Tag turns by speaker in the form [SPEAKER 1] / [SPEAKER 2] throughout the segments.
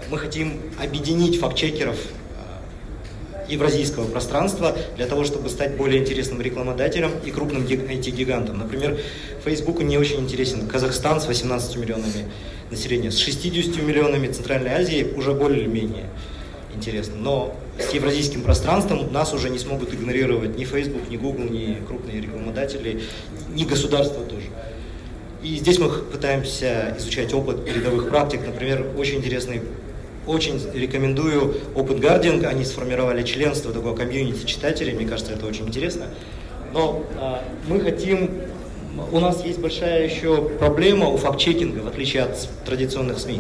[SPEAKER 1] мы хотим объединить фактчекеров евразийского пространства для того, чтобы стать более интересным рекламодателем и крупным IT-гигантом. Например, Facebook не очень интересен Казахстан с 18 миллионами населения, с 60 миллионами Центральной Азии уже более-менее интересно. Но с евразийским пространством нас уже не смогут игнорировать ни Facebook, ни Google, ни крупные рекламодатели, ни государства тоже. И здесь мы пытаемся изучать опыт передовых практик. Например, очень интересный, очень рекомендую Open Guardian. Они сформировали членство, такое комьюнити читателей. Мне кажется, это очень интересно. Но мы хотим... У нас есть большая еще проблема у фактчекинга, в отличие от традиционных СМИ.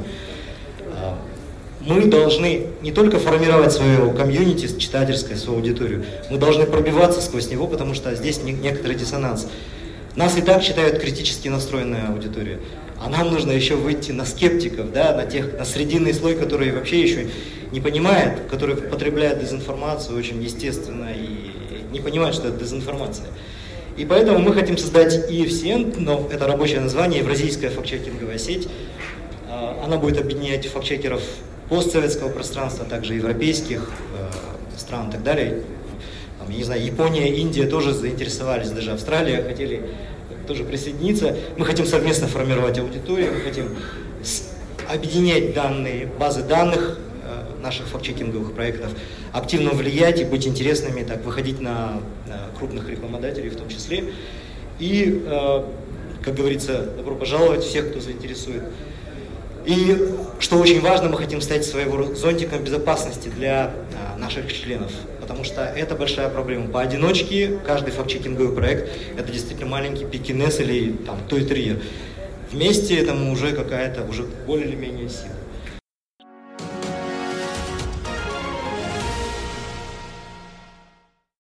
[SPEAKER 1] Мы должны не только формировать свое комьюнити, читательское, свою аудиторию, мы должны пробиваться сквозь него, потому что здесь некоторый диссонанс. Нас и так считают критически настроенная аудитория, а нам нужно еще выйти на скептиков, да, на срединный слой, который вообще еще не понимает, который потребляет дезинформацию очень естественно и не понимает, что это дезинформация. И поэтому мы хотим создать EFCN, но это рабочее название, Евразийская фактчекинговая сеть. Она будет объединять фактчекеров постсоветского пространства, также европейских стран и так далее. Там, я не знаю, Япония, Индия тоже заинтересовались, даже Австралия хотели тоже присоединиться. Мы хотим совместно формировать аудиторию, мы хотим объединять данные, базы данных наших фактчекинговых проектов, активно влиять и быть интересными, так, выходить на крупных рекламодателей в том числе. И, как говорится, добро пожаловать всех, кто заинтересует. И, что очень важно, мы хотим стать своего зонтиком безопасности для наших членов, потому что это большая проблема. Поодиночке каждый фактчекинговый проект – это действительно маленький пекинес или там той-терьер. Вместе этому уже какая-то, уже более или менее сила.